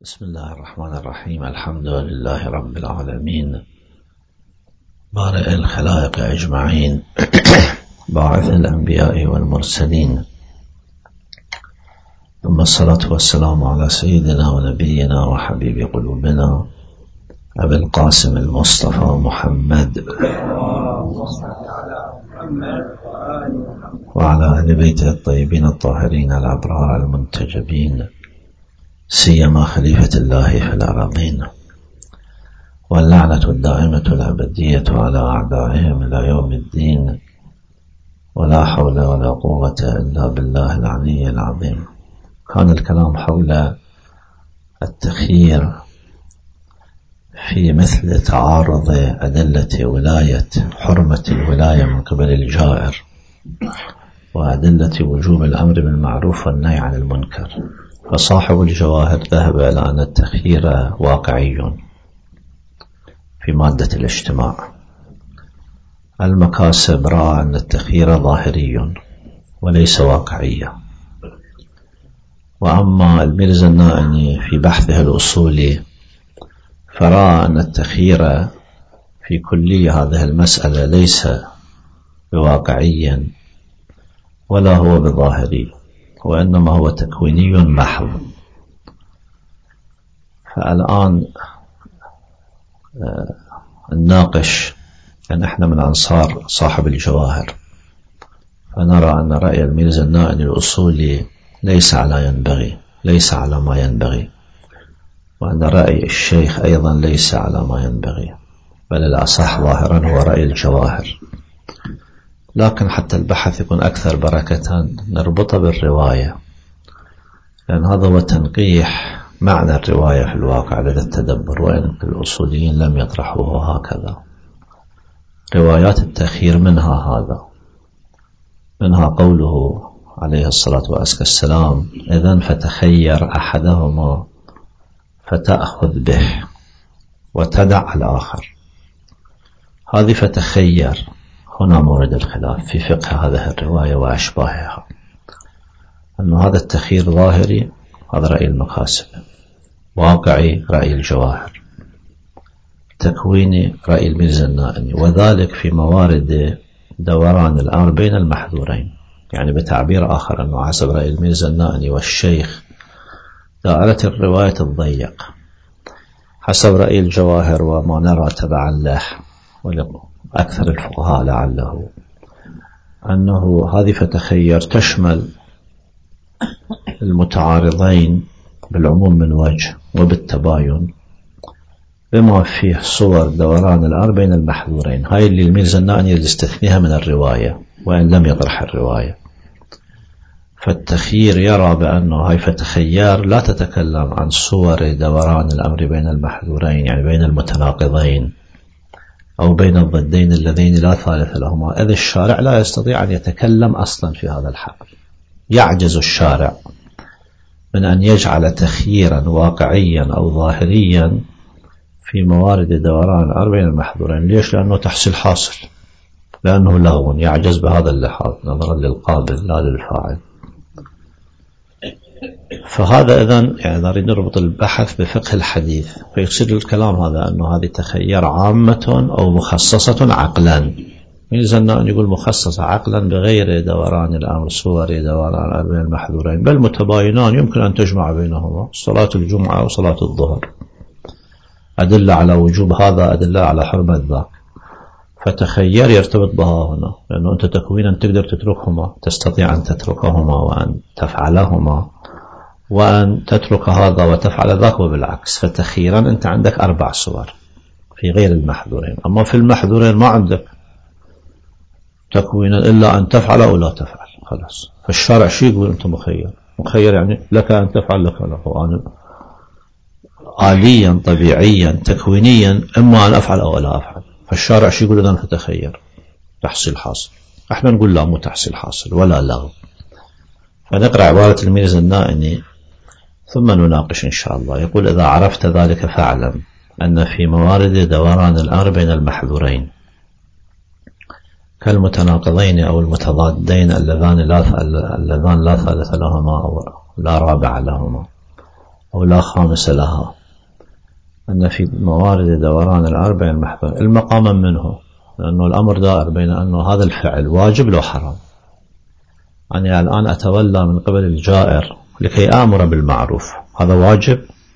بسم الله الرحمن الرحيم. الحمد لله رب العالمين، بارئ الخلائق أجمعين، باعث الأنبياء والمرسلين، ثم الصلاة والسلام على سيدنا ونبينا وحبيب قلوبنا أبي القاسم المصطفى محمد وعلى أهل بيته الطيبين الطاهرين الأبرار المنتجبين، سيما خليفة الله في الأراضين، واللعنة الدائمة الأبدية على أعدائهم إلى يوم الدين، ولا حول ولا قوة إلا بالله العلي العظيم. كان الكلام حول التخيير في مثل تعارض أدلة ولاية حرمة الولاية من قبل الجائر وأدلة وجوب الأمر بالمعروف والنهي عن المنكر. فصاحب الجواهر ذهب إلى أن التخيير واقعي في مادة الاجتماع. المكاسب رأى أن التخيير ظاهري وليس واقعيا. وأما الميرزا النائني في بحثه الأصولي فرأى أن التخيير في كل هذه المسألة ليس بواقعي ولا هو بظاهري، وإنما هو تكويني محض. فالآن نناقش أن احنا من أنصار صاحب الجواهر، فنرى أن رأي الميرزا النائني الأصولي ليس على ما ينبغي، وأن رأي الشيخ أيضا ليس على ما ينبغي، بل الأصح ظاهرا هو رأي الجواهر. لكن حتى البحث يكون أكثر بركة نربطه بالرواية، لأن هذا هو تنقيح معنى الرواية في الواقع لدى التدبر، وإن الأصوليين لم يطرحوه هكذا. روايات التخيير منها قوله عليه الصلاة والسلام: إذن فتخير أحدهما فتأخذ به وتدع الآخر. هذه فتخير هنا مورد الخلاف في فقه هذه الرواية وأشباهها، أن هذا التخيير ظاهري، هذا رأي المكاسب، واقعي رأي الجواهر، تكويني رأي الميرزا النائني، وذلك في موارد دوران الأمر بين المحذورين. يعني بتعبير آخر أنه حسب رأي الميرزا النائني والشيخ دائرة الرواية الضيق، حسب رأي الجواهر وما نرى تبعا له ولأكثر الفقهاء لعله أنه هذه فتخير تشمل المتعارضين بالعموم من وجه وبالتباين بما فيه صور دوران الأمر بين المحذورين. هاي اللي الميرزا النائني يستثنيها من الرواية وإن لم يطرح الرواية. فالتخيير يرى بأنه هاي فتخير لا تتكلم عن صور دوران الأمر بين المحذورين، يعني بين المتناقضين أو بين الضدين اللذين لا ثالث لهما، إذ الشارع لا يستطيع أن يتكلم أصلا في هذا الحق. يعجز الشارع من أن يجعل تخييرا واقعيا أو ظاهريا في موارد دوران الأمر بين المحذورين. ليش؟ لأنه تحصيل حاصل، لأنه لغو، يعجز بهذا اللحاظ نظرا للقابل لا للفاعل. فهذا إذن يعني نريد نربط البحث بفقه الحديث، فيقصد الكلام هذا أنه هذه تخير عامة أو مخصصة عقلا. يلزم أن يقول مخصصة عقلا بغير دوران الأمر صور دوران الأمر بين المحذورين، بل متباينان يمكن أن تجمع بينهما، صلاة الجمعة وصلاة الظهر، أدلة على وجوب هذا، أدلة على حرمة ذاك. فتخير يرتبط بها هنا، لأنه أنت تكوينا تقدر تتركهما، تستطيع أن تتركهما وأن تفعلهما وأن تترك هذا وتفعل ذاك وبالعكس. فتخيرا أنت عندك 4 صور في غير المحذورين، أما في المحذورين ما عندك تكوينا إلا أن تفعل أو لا تفعل، خلاص. فالشارع شيء يقول أنت مخير يعني لك أن تفعل لك له، آليا طبيعيا تكوينيا إما أن أفعل أو لا أفعل. فالشارع شيء يقول أن تتخير تحصيل حاصل، احنا نقول لا، مو تحصيل حاصل ولا لغو. فنقرأ عبارة الميرزا النائني ثم نناقش إن شاء الله. يقول: إذا عرفت ذلك فاعلم أن في موارد دوران الأمر بين المحذورين كالمتناقضين أو المتضادين اللذان لا ثالث لهما أو لا رابع لهما، أو لا خامس لها، أن في موارد دوران الأربع المحظور المقام منه، لأنه الأمر دائر بين أنه هذا الفعل واجب لو حرام. يعني الآن أتولى من قبل الجائر لكي آمر بالمعروف، هذا واجب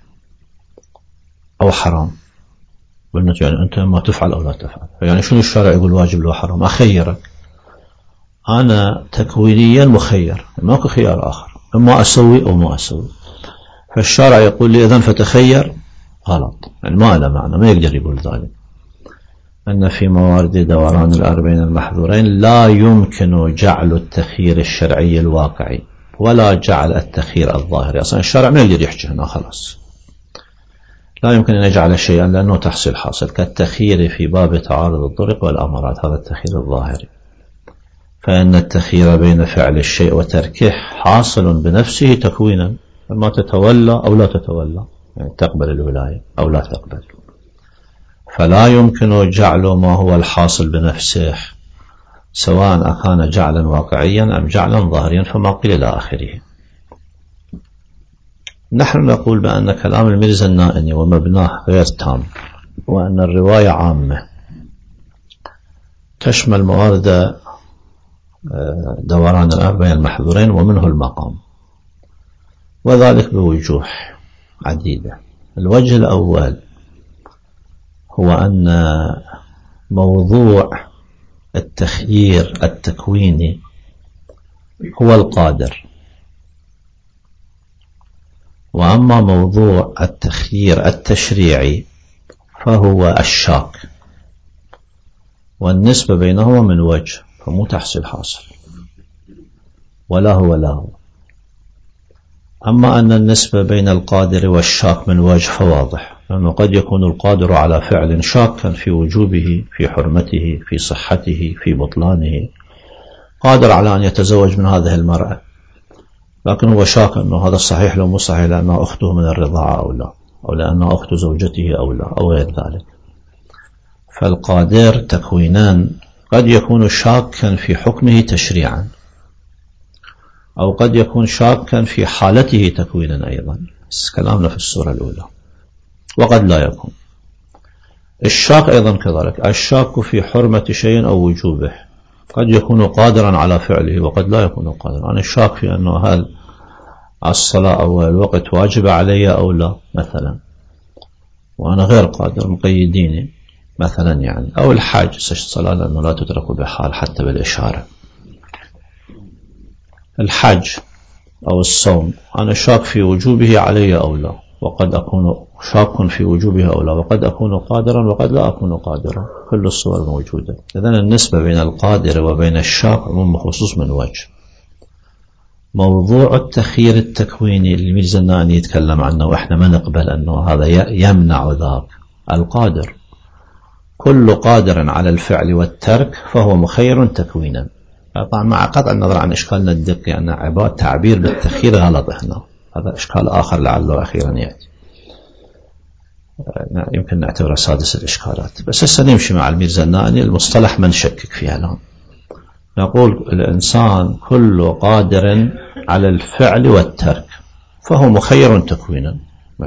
أو حرام؟ يعني أنت ما تفعل أو لا تفعل. يعني شنو الشارع يقول واجب لو حرام؟ أخيرك، أنا تكوينيا مخير، ماكو خيار آخر، إما أسوي أو ما أسوي. فالشارع يقول لي إذن فتخير، غلط، يعني ما له معنى، ما يقدر يقول ذلك. أن في موارد دوران الأربعين المحظورين لا يمكن جعل التخيير الشرعي الواقعي ولا جعل التخيير الظاهري. أصلا الشارع ما يقدر يحكي هنا، خلاص لا يمكن أن يجعل شيئا لأنه تحصيل حاصل، كالتخيير في باب تعارض الطرق والأمارات، هذا التخيير الظاهري. فإن التخيير بين فعل الشيء وتركه حاصل بنفسه تكوينا، ما تتولى أو لا تتولى، يعني تقبل الولاية أو لا تقبل. فلا يمكن جعل ما هو الحاصل بنفسه سواء أكان جعلا واقعيا أم جعلا ظاهريا، فما قيل إلى آخره. نحن نقول بأن كلام الميرزا النائني ومبناه غير تام، وأن الرواية عامة تشمل موارد دوران الأربعين المحظورين ومنه المقام، وذلك بوجوه عديدة. الوجه الأول هو أن موضوع التخيير التكويني هو القادر، وأما موضوع التخيير التشريعي فهو الشاك، والنسبة بينهما من وجه، فمو تحصيل حاصل، ولا هو له. أما أن النسبة بين القادر والشاك من وجه فواضح، لأنه قد يكون القادر على فعل شاكا في وجوبه، في حرمته، في صحته، في بطلانه، قادر على أن يتزوج من هذه المرأة، لكن هو شاك أنه هذا الصحيح لو مو صحيح، لأنه أخته من الرضاعة أو لا، أو لأنه أخت زوجته أو لا، أو غير ذلك. فالقادر تكوينان قد يكون شاكا في حكمه تشريعا، أو قد يكون شاكا في حالته تكوينا أيضا، بس كلامنا في الصورة الأولى، وقد لا يكون. الشاك أيضا كذلك، الشاك في حرمة شيء أو وجوبه قد يكون قادرا على فعله وقد لا يكون قادرا. أنا الشاك في أنه هل الصلاة أو الوقت واجب علي أو لا مثلا، وأنا غير قادر، مقيديني مثلا يعني، أو الحاج الصلاة لأنه لا تدرك بحال حتى بالإشارة. الحج أو الصوم أنا شاك في وجوبه علي أو لا، وقد أكون شاك في وجوبه أو لا، وقد أكون قادرا وقد لا أكون قادرا، كل الصور موجودة. إذن النسبة بين القادر وبين الشاك عموم خصوص من وجه. موضوع التخيير التكويني اللي الميرزا النائني يتكلم عنه وإحنا ما نقبل أنه هذا يمنع ذاك. القادر كل قادر على الفعل والترك فهو مخير تكوينا. طبعا مع قطع النظر عن إشكالنا الدقي أن عبارة تعبير بالتخيير غلط هنا، هذا إشكال آخر لعله أخيرا يأتي، يمكن نعتبره سادس الإشكالات. بس هسه نمشي مع الميرزا النائني، المصطلح ما نشكك فيها الآن. نقول الإنسان كل قادر على الفعل والترك فهو مخير تكوينا.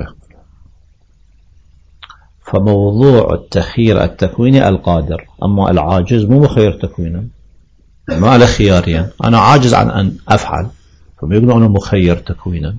فموضوع التخيير التكويني القادر، أما العاجز مو مخير تكوينا، ما له خياريا، أنا عاجز عن أن أفعل، فبيقولوا أنا مخير تكوينا،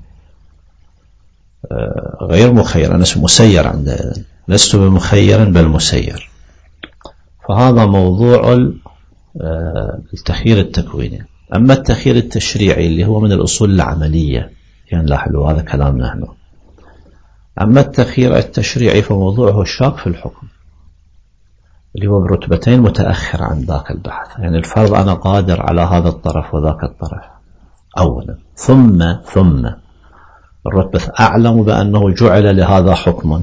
غير مخير، أنا مسير عندنا، لست بمخير بل مسير. فهذا موضوع التخيير التكويني. أما التخيير التشريعي اللي هو من الأصول العملية يعني لا حلو، هذا كلامنا هنا. أما التخيير التشريعي فموضوعه الشاك في الحكم، اللي هو برتبتين متأخر عن ذاك البحث. يعني الفرض أنا قادر على هذا الطرف وذاك الطرف أولا، ثم الرتبة أعلم بأنه جعل لهذا حكم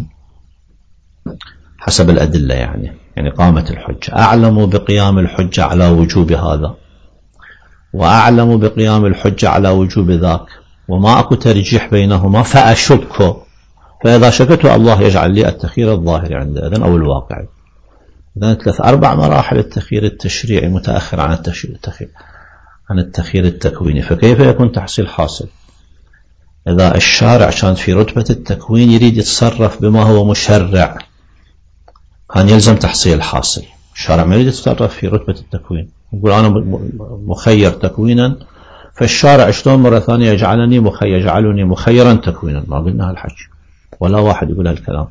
حسب الأدلة، يعني قامت الحجة، أعلم بقيام الحجة على وجوب هذا، وأعلم بقيام الحجة على وجوب ذاك، وما أكو ترجيح بينهما فأشك، فإذا شكت الله يجعل لي التخيير الظاهري عند إذن أو الواقعي. إذن 3-4 مراحل التخيير التشريعي متأخر عن التخيير التكويني، فكيف يكون تحصيل حاصل؟ إذا الشارع كان في رتبة التكوين يريد يتصرف بما هو مشرع كان يلزم تحصيل حاصل. الشارع ما يريد يتصرف في رتبة التكوين، يقول أنا مخير تكوينا، فالشارع شلون مرة ثانية يجعلني مخيرا تكوينا؟ ما قلنا هالحكي ولا واحد يقول هالكلام،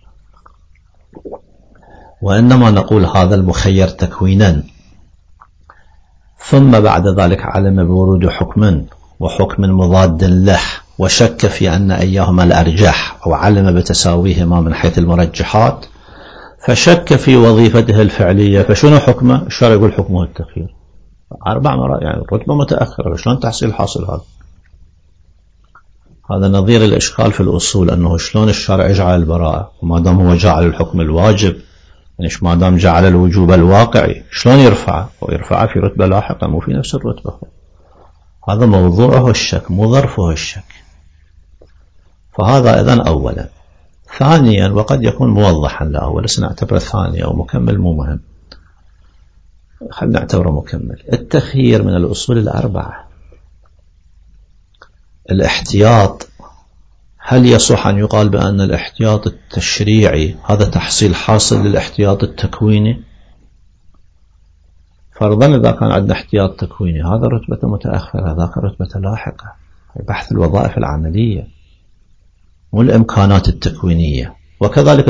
وإنما نقول هذا المخير تكوينا ثم بعد ذلك علم بورود حكم وحكم مضاد له وشك في أن أيهما الأرجح أو علم بتساويهما من حيث المرجحات فشك في وظيفته الفعلية، فشنو حكمه؟ الشارع يقول حكمه التخيير 4 مرات، يعني رتبة متأخرة، شلون تحصيل حاصل هذا؟ هذا نظير الإشكال في الأصول، أنه شلون الشارع يجعل البراءة وما دام هو جعل الحكم الواجب، يعني ما دام جعل الوجوب الواقعي شلون يرفعه؟ ويرفعه في رتبة لاحقة مو في نفس الرتبة. هذا موضوعه الشك مو ظرفه الشك. فهذا إذن أولا. ثانيا، وقد يكون موضحا لأول، سنعتبره ثاني أو مكمل مو مهم، خلينا نعتبره مكمل. التخيير من الأصول 4. الاحتياط، هل يصح أن يقال بأن الاحتياط التشريعي هذا تحصيل حاصل للاحتياط التكويني؟ فرضا إذا كان عندنا احتياط تكويني هذا رتبة متأخرة، هذاك رتبة لاحقة، بحث الوظائف العملية والإمكانات التكوينية. وكذلك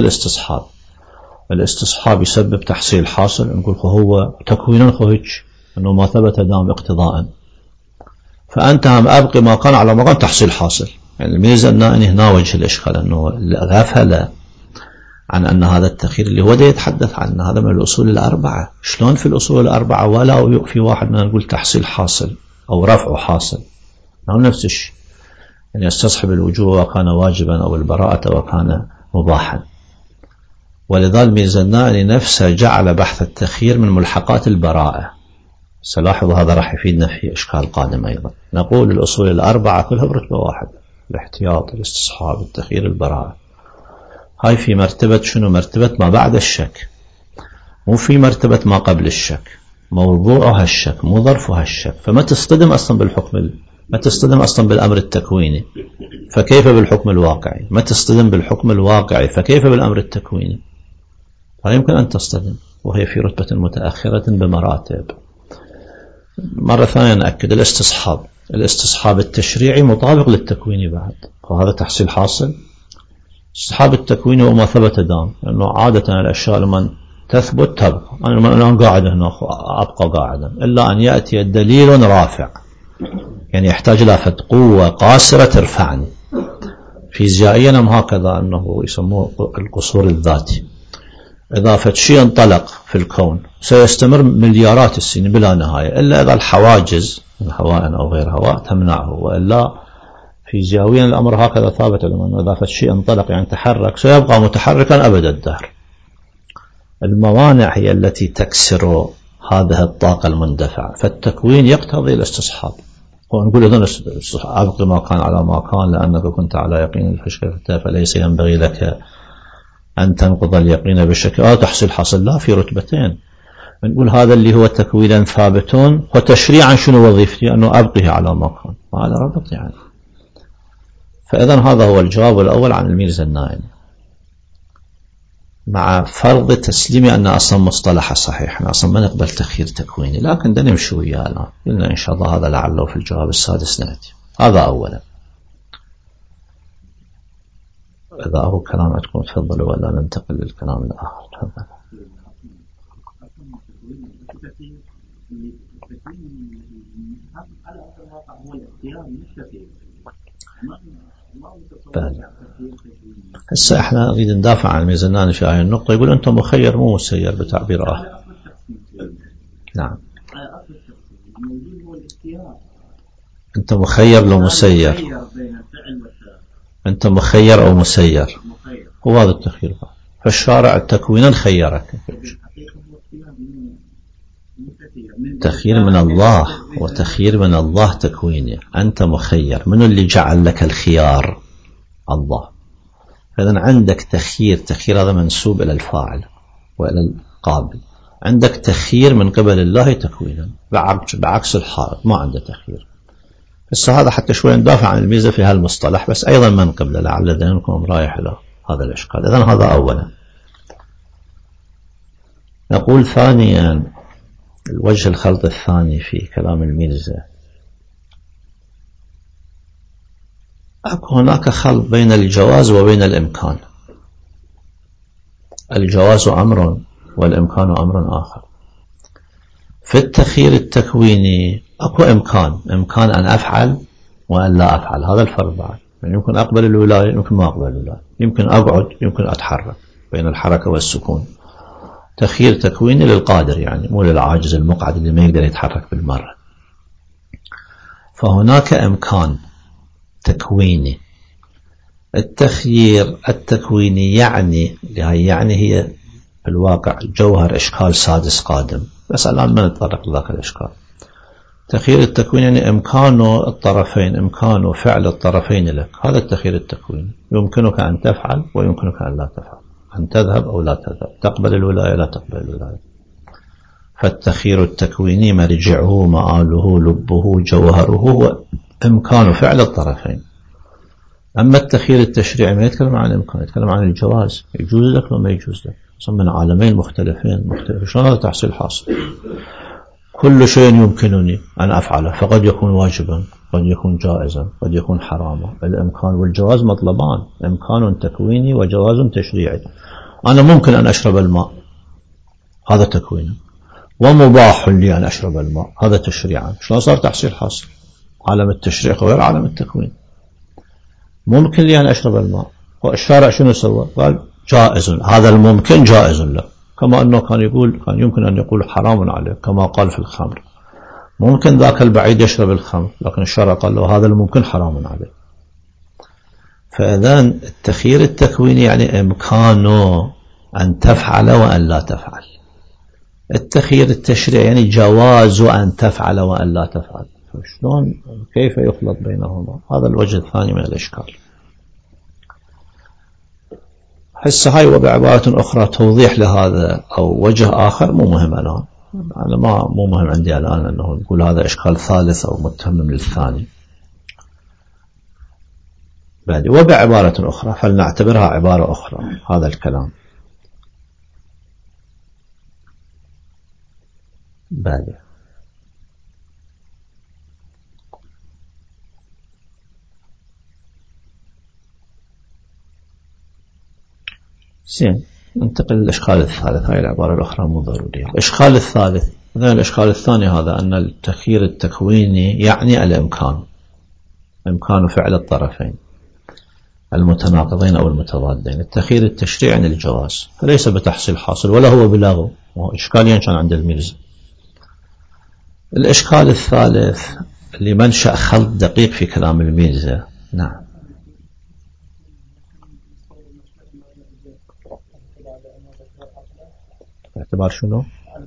الاستصحاب يسبب تحصيل حاصل، نقول هو تكوينا خهج أنه ما ثبت دام اقتضاء، فأنت هم أبقي ما كان على ما كان تحصيل حاصل. يعني الميزة أن هنا وجه الإشكال، أنه غفل عن أن هذا التخيير اللي هو ده يتحدث عنه هذا من الأصول 4. شلون في الأصول 4 ولا في واحد من نقول تحصيل حاصل أو رفع حاصل؟ هو نفس الشيء، يعني يستصحب الوجوب وكان واجبا أو البراءة وكان مباحا. ولذا الميزاني نفسه جعل بحث التخيير من ملحقات البراءة. سلاحظوا هذا راح يفيدنا في إشكال قادم أيضا. نقول الأصول 4 كلها برتبة واحد، الاحتياط، الاستصحاب، التخيير، البراءة. هاي في مرتبة شنو؟ مرتبة ما بعد الشك، مو في مرتبة ما قبل الشك. موضوعها الشك مو ظرفها الشك. فما تصطدم أصلا بالحكم، ما تصطدم أصلا بالأمر التكويني، فكيف بالحكم الواقعي؟ ما تصطدم بالحكم الواقعي، فكيف بالأمر التكويني؟ لا يمكن أن تصطدم، وهي في رتبة متأخرة بمراتب. مرة ثانية نأكد، الاستصحاب التشريعي مطابق للتكويني بعد، وهذا تحصيل حاصل. استصحاب التكويني وما ثبت دام، لأنه عادة الأشياء لمن تثبت تبقى. أنا قاعد هنا أبقى قاعدا إلا أن يأتي الدليل رافع، يعني يحتاج إلى قوة قاصرة ترفعني. فيزيائيا هكذا، أنه يسموه القصور الذاتي. إذا شيء انطلق في الكون سيستمر مليارات السنين بلا نهاية، إلا إذا الحواجز من هواء أو غير هواء تمنعه، وإلا فيزيائيا الأمر هكذا ثابت، لأنه إذا شيء انطلق يعني تحرك سيبقى متحركا أبد الدهر. الموانع هي التي تكسر هذه الطاقة المندفعة، فالتكوين يقتضي الاستصحاب. ونقول إذن أبقي ما كان على ما كان لأنك كنت على يقين فشكفت، فليس ينبغي لك أن تنقض اليقين بالشك. تحصيل حاصل لا، في رتبتين. نقول هذا اللي هو تكويلا ثابت، وتشريعا شنو وظيفتي؟ أنه أبقيه على ما كان، وهذا ربط يعني. فإذن هذا هو الجواب الأول عن الميرزا النائني، مع فرض تسليمي أن أصلا مصطلح صحيح، أنا أصلا ما نقبل تخيير تكويني، لكن ده نمشي وياه الآن. قلنا إن شاء الله هذا لعله في الجواب السادس نأتي. هذا أولا. إذا هو كلام عندكم تفضلوا ولا ننتقل للكلام الآخر؟ تفضل. هسه احنا نريد ندافع عن الميزاناني في هذه النقطة. يقول أنت مخير مو مسير بتعبير آخر. نعم، أنت مخير لو مسير، أنت مخير أو مسير، هو هذا التخيير. فالشارع تكوينا خيرك، تخيير من الله، وتخيير من الله تكويني. أنت مخير، من اللي جعل لك الخيار؟ الله. فإذن عندك تخيير هذا منسوب إلى الفاعل وإلى القابل. عندك تخيير من قبل الله تكوينا، بعكس الحائط ما عنده تخيير. هسه هذا حتى شوي ندافع عن الميزة في هالمصطلح، بس أيضا ما نقبله لعل ذهنكم رايح إلى هذا الإشكال. إذن هذا أولا. نقول ثانيا الوجه الخلط الثاني في كلام الميرزا، هناك خلط بين الجواز وبين الإمكان. الجواز أمر والإمكان أمر آخر. في التخيير التكويني أكو إمكان أن أفعل وأن لا أفعل، هذا الفرق بعد. يعني يمكن أقبل الولاية، يمكن ما أقبل الولاية، يمكن أقعد، يمكن أتحرك، بين الحركة والسكون. تخيير تكويني للقادر، يعني مو للعاجز المقعد اللي ما يقدر يتحرك بالمرة. فهناك إمكان تكويني. التخيير التكويني يعني هي في الواقع جوهر إشكال سادس قادم، بس الآن ما نتطرق لذاك الإشكال. تخيير التكوين يعني إمكانه الطرفين، إمكانه فعل الطرفين لك، هذا التخيير التكويني. يمكنك أن تفعل ويمكنك أن لا تفعل، أن تذهب أو لا تذهب، تقبل الولاية لا تقبل الولاية. فالتخيير التكويني مرجعه مآله لبه جوهره هو إمكان فعل الطرفين. أما التخيير التشريعي ما يتكلم عن الإمكان، يتكلم عن الجواز، يجوز لك وما يجوز لك، من عالمين مختلفين. شلون هذا تحصيل حاصل؟ كل شيء يمكنني أن أفعله، فقد يكون واجبا، قد يكون جائزا، قد يكون حراما. الإمكان والجواز مطلبان، إمكان تكويني وجواز تشريعي. أنا ممكن أن أشرب الماء، هذا تكوينا، ومباح لي أن أشرب الماء، هذا تشريعا. شلون صار تحصيل حاصل؟ عالم التشريع غير عالم التكوين. ممكن لي أن أشرب الماء، والشارع شنو سوى؟ قال جائز، هذا الممكن جائز له، كما أنه كان يمكن أن يقول حرام عليه، كما قال في الخمر. ممكن ذاك البعيد يشرب الخمر، لكن الشارع قال له هذا الممكن حرام عليه. فإذن التخيير التكويني يعني إمكانه أن تفعل وأن لا تفعل. التخيير التشريعي يعني جواز أن تفعل وأن لا تفعل. شلون كيف يخلط بينهما؟ هذا الوجه الثاني من الإشكال. هسه هاي وبعبارة أخرى توضيح لهذا أو وجه آخر مو مهم الآن، أنا مو مهم عندي الآن أنه نقول هذا إشكال ثالث أو متمم للثاني. وبعبارة أخرى فلنعتبرها عبارة أخرى هذا الكلام. زين، ننتقل للإشكال الثالث. هاي العبارة الأخرى مو ضرورية. الإشكال الثالث، الإشكال الثاني هذا أن التخيير التكويني يعني الإمكان، إمكان فعل الطرفين المتناقضين أو المتضادين. التخيير التشريعي يعني الجواز، فليس بتحصيل حاصل ولا هو بلاغه، إشكاليا كان عند الميرزا. الإشكال الثالث اللي منشأ خلط دقيق في كلام الميرزا. نعم. باعتبار شنو؟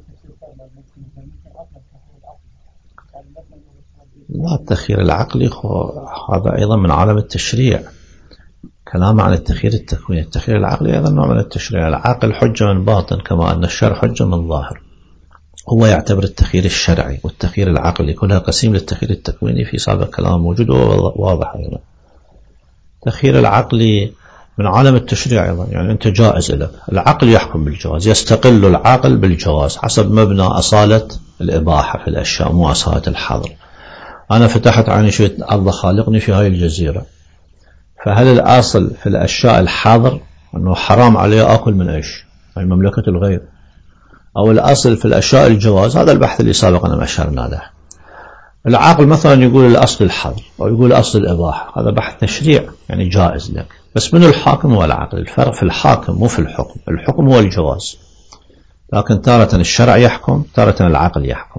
لا، التخيير العقلي هذا أيضا من عالم التشريع. كلام عن التخيير التكويني. التخيير العقلي أيضا نوع من التشريع. العقل حجة من باطن كما أن الشرع حجة من ظاهر. هو يعتبر التخيير الشرعي والتخيير العقلي كلها قسيم للتخيير التكويني في سابق كلام موجود وواضح أيضا. التخيير العقلي من عالم التشريع أيضا، يعني أنت جائز لك، العقل يحكم بالجواز، يستقل العقل بالجواز حسب مبنى أصالة الإباحة في الأشياء مو أصالة الحظر. أنا فتحت عيني شوية الله خالقني في هاي الجزيرة، فهل الأصل في الأشياء الحظر أنه حرام عليه أكل من إيش؟ هاي مملكة الغير، أو الأصل في الأشياء الجواز؟ هذا البحث اللي سابقا أشرنا له. العقل مثلا يقول الأصل الحظر أو يقول أصل الإباحة، هذا بحث تشريع يعني جائز لك، بس من الحاكم هو العقل. الفرق في الحاكم مو في الحكم. الحكم هو الجواز، لكن تارة الشرع يحكم، تارة العقل يحكم.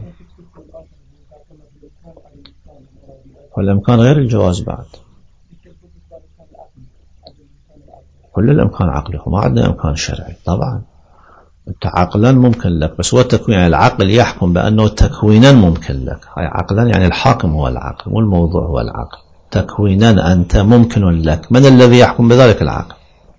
والإمكان غير الجواز بعد. كل الإمكان عقلي، وما عندنا إمكان شرعي. طبعا أنت عقلا ممكن لك، بس هو التكوين يعني العقل يحكم بأنه تكوينا ممكن لك. هاي عقلا يعني الحاكم هو العقل، مو الموضوع هو العقل. تكوينا أنت ممكن لك، من الذي يحكم بذلك؟ العقل.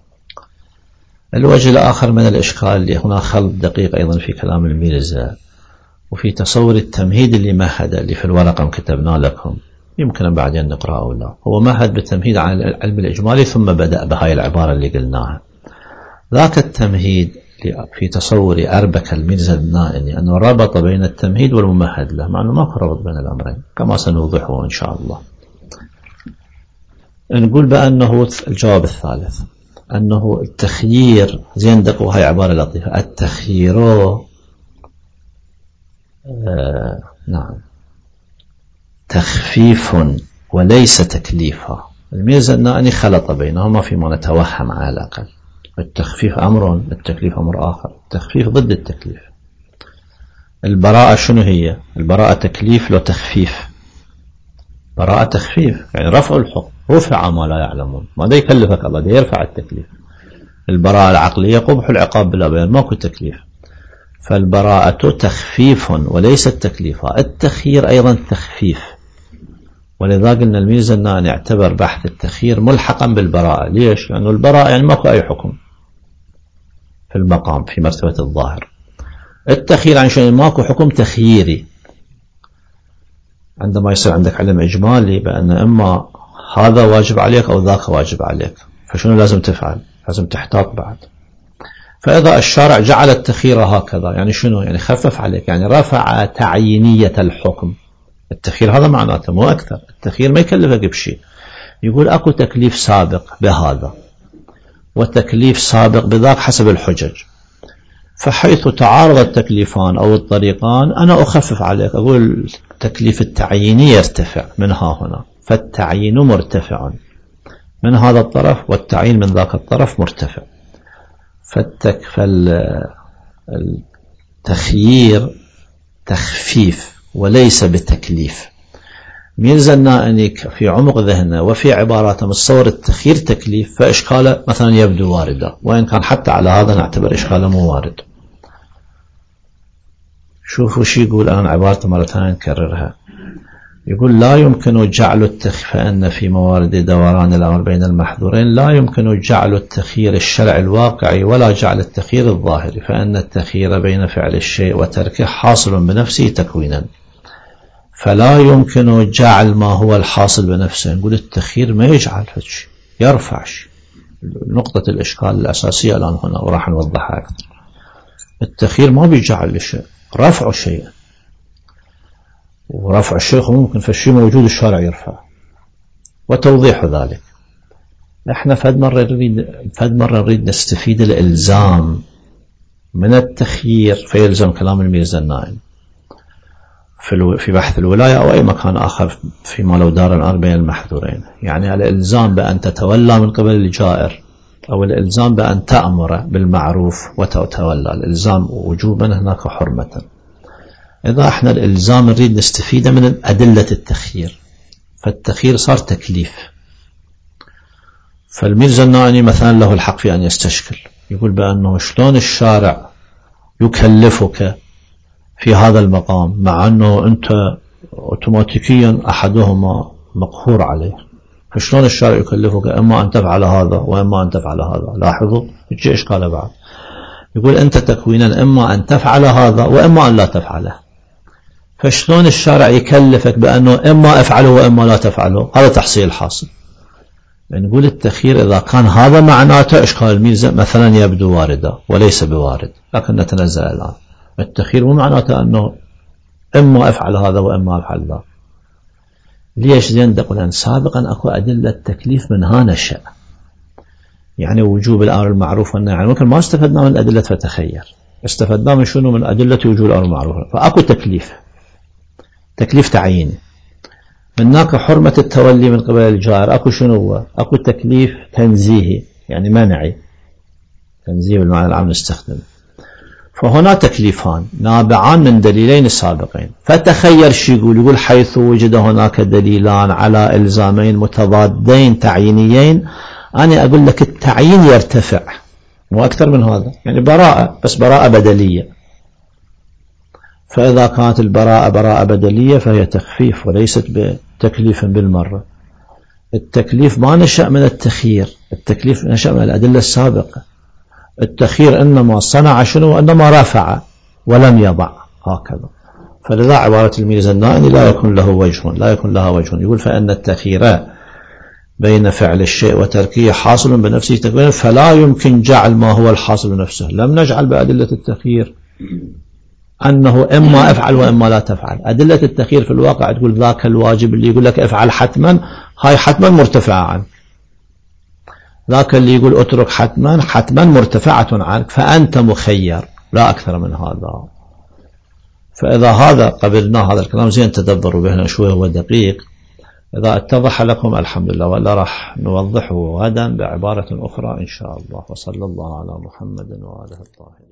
الوجه الآخر من الإشكال اللي هنا خلط دقيق أيضا في كلام الميرزا وفي تصور التمهيد اللي مهد اللي في الورقة كتبنا لكم. يمكن بعدين نقرأ أو لا. هو مهد بالتمهيد عن العلم الإجمالي ثم بدأ بهاي العبارة اللي قلناها. ذاك التمهيد في تصوري أربك الميرزا النائني أنه ربط بين التمهيد والممهد له، مع أنه ماكو ربط بين الأمرين كما سنوضحه إن شاء الله. نقول بأنه الجواب الثالث أنه التخيير، زين دقوا هاي عبارة لطيفة، التخيير نعم تخفيف وليس تكليفا. الميرزا النائني خلط بينهما فيما نتوهم على الأقل. التخفيف أمر، التكليف أمر آخر. التخفيف ضد التكليف. البراءة شنو هي؟ البراءة تكليف لو تخفيف. براءة تخفيف يعني رفع الحكم، رفع ما لا يعلمون، ما دا يكلفك الله، دا يرفع التكليف. البراءة العقلية قبح العقاب بلا بيان، ماكو تكليف. فالبراءة تخفيف وليس تكليفا. التخيير أيضا تخفيف، ولذا قلنا الميرزا النائني اعتبر بحث التخيير ملحقا بالبراءة. ليش؟ لأنه البراءة يعني ماكو أي حكم في المقام في مرتبة الظاهر. التخيير عن شيء ماكو حكم تخييري. عندما يصير عندك علم إجمالي بأن إما هذا واجب عليك أو ذاك واجب عليك، فشنو لازم تفعل؟ لازم تحتاط بعد. فإذا الشارع جعل التخيير هكذا يعني شنو؟ يعني خفف عليك، يعني رفع تعيينية الحكم. التخيير هذا معناته مو أكثر. التخيير ما يكلفك بشيء، يقول أكو تكليف سابق بهذا وتكليف سابق بذاك حسب الحجج، فحيث تعارض التكليفان أو الطريقان أنا أخفف عليك، أقول تكليف التعييني يرتفع من ها هنا، فالتعيين مرتفع من هذا الطرف والتعيين من ذاك الطرف مرتفع. فالتخيير تخفيف وليس بتكليف. ميرزا النائني في عمق ذهنه وفي عباراته متصور التخيير تكليف، فإشكاله مثلا يبدو واردا، وإن كان حتى على هذا نعتبر إشكاله مو وارد. شوفوا شي يقول، أنا عبارته مرة ثانية نكررها. يقول لا يمكن جعل التخيير، فإن في موارد دوران الأمر بين المحظورين لا يمكن جعل التخيير الشرعي الواقعي ولا جعل التخيير الظاهري، فإن التخيير بين فعل الشيء وتركه حاصل بنفسه تكوينا، فلا يمكن جعل ما هو الحاصل بنفسه. نقول التخيير ما يجعل شيء، يرفع شيء. نقطة الإشكال الأساسية الآن هنا وراح نوضحها أكثر. التخيير ما بيجعل شيء، رفع شيء، ورفع الشيء ممكن فالشيء موجود الشارع يرفع. وتوضيح ذلك احنا فد مرة نريد نستفيد الإلزام من التخيير، فيلزم كلام الميرزا النائني في بحث الولاية أو أي مكان آخر فيما لو دار الأمر بين المحظورين. يعني الإلزام بأن تتولى من قبل الجائر، أو الإلزام بأن تأمر بالمعروف وتتولى، الإلزام وجوبا هناك حرمة. إذا احنا الإلزام نريد نستفيد من أدلة التخيير، فالتخيير صار تكليف. فالميرزا النائني مثلا له الحق في أن يستشكل، يقول بأنه شلون الشارع يكلفك في هذا المقام مع أنه أنت أوتوماتيكيا أحدهما مقهور عليه، فشلون الشارع يكلفك إما أن تفعل هذا وإما أن تفعل هذا؟ لاحظوا يجي إشكال بعد. يقول أنت تكوينا إما أن تفعل هذا وإما أن لا تفعله، فشلون الشارع يكلفك بأنه إما أفعله وإما لا تفعله؟ هذا تحصيل حاصل. نقول التخيير إذا كان هذا معناته إشكال الميرزا مثلا يبدو واردا وليس بوارد، لكن نتنزل الآن. التخيير مو معناته أنه إما أفعل هذا وإما أفعل ذا. ليش؟ زين دقوا، لأن سابقا أكو أدلة تكليف من ها نشأ، يعني وجوب الأمر المعروف والنهي عن المنكر ما استفدنا من أدلة فتخير، استفدنا من شنو؟ من أدلة وجوب الأمر المعروف. فأكو تكليف تعييني. هناك حرمة التولي من قبل الجائر، أكو شنو هو؟ أكو تكليف تنزيهي يعني منعي، تنزيه بالمعنى العام نستخدم. فهنا تكليفان نابعان من دليلين سابقين. فتخير شي يقول حيث وجد هناك دليلان على إلزامين متضادين تعيينيين، أنا أقول لك التعيين يرتفع مو أكثر من هذا، يعني براءة بس براءة بدلية. فإذا كانت البراءة براءة بدلية فهي تخفيف وليست بتكليف بالمرة. التكليف ما نشأ من التخيير، التكليف نشأ من الأدلة السابقة. التخيير إنما صنع شنو؟ إنما رفع ولم يضع هكذا. فلذا عبارة الميزة النائي لا يكون لها وجه يقول فإن التخيير بين فعل الشيء وتركه حاصل بنفسه تكوينا فلا يمكن جعل ما هو الحاصل بنفسه. لم نجعل بأدلة التخيير أنه إما افعل وإما لا تفعل. أدلة التخيير في الواقع تقول ذاك الواجب اللي يقول لك افعل حتما هاي حتما مرتفعة عنك، ذاك اللي يقول اترك حتما مرتفعة عنك، فأنت مخير لا أكثر من هذا. فإذا هذا قبلنا هذا الكلام زين تدبروا به شوي هو دقيق، إذا اتضح لكم الحمد لله، ولا راح نوضحه غدا بعبارة أخرى إن شاء الله. وصلى الله على محمد وآله الطاهرين.